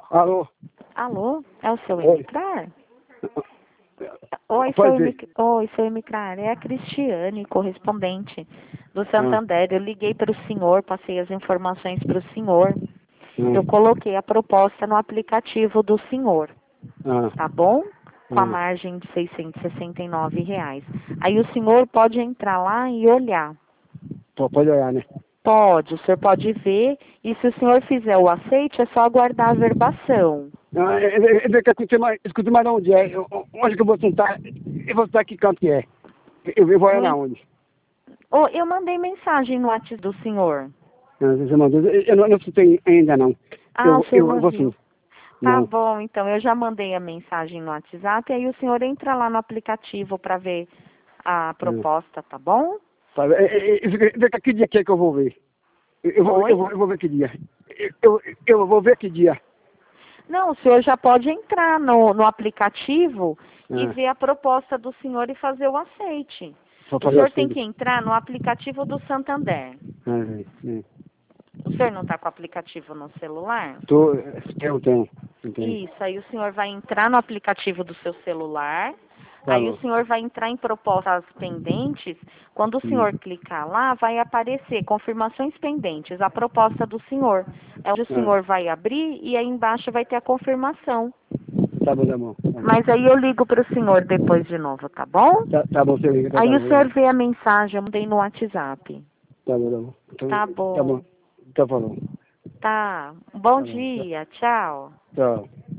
Alô? Alô? É o seu Oi. Emicrar? Oi, Pode ir. seu Emicrar. É a Cristiane, correspondente do Ah, Santander. Eu liguei para o senhor, passei as informações para o senhor. Eu ah, coloquei a proposta no aplicativo do senhor, ah, tá bom? Com a ah. margem de R$ 669. Aí o senhor pode entrar lá e olhar. Pode olhar, né? Pode, o senhor pode ver. E se o senhor fizer o aceite, é só aguardar a verbação. Eu quero escutar mais onde é. Onde que eu vou sentar? Eu vou sentar que canto que é. Eu vou olhar No na en- onde. Eu mandei mensagem no WhatsApp do senhor. Você mandou. Eu não escutei ainda, não. Ah, o senhor Eu não vou sim. viu. Tá Não. bom, então eu já mandei a mensagem no WhatsApp, aí o senhor entra lá no aplicativo para ver a Não. proposta, tá bom? Tá, que dia que é que eu vou ver? Oi? Eu vou ver que dia. Eu vou ver que dia. Não, o senhor já pode entrar no aplicativo e Ah, ver a proposta do senhor e fazer o aceite. vou O fazer senhor tem assim. que entrar no aplicativo do Santander. É. O senhor não está com o aplicativo no celular? Eu tenho. Eu tenho. Isso, aí o senhor vai entrar no aplicativo do seu celular, Tá aí o bom. senhor vai entrar em propostas pendentes. Quando o Hum. senhor clicar lá, vai aparecer confirmações pendentes, a proposta do senhor. É onde o Ah, senhor vai abrir e aí embaixo vai ter a confirmação. tá bom, tá bom. Mas aí eu ligo para o senhor depois de novo, tá bom? Tá bom, você liga, tá Aí o bom. senhor vê a mensagem, eu mandei no WhatsApp. Tá bom, tá bom. Então, Tá tá bom. bom. Tá bom. Tá. Bom Tá bom. dia, tchau. Tchau.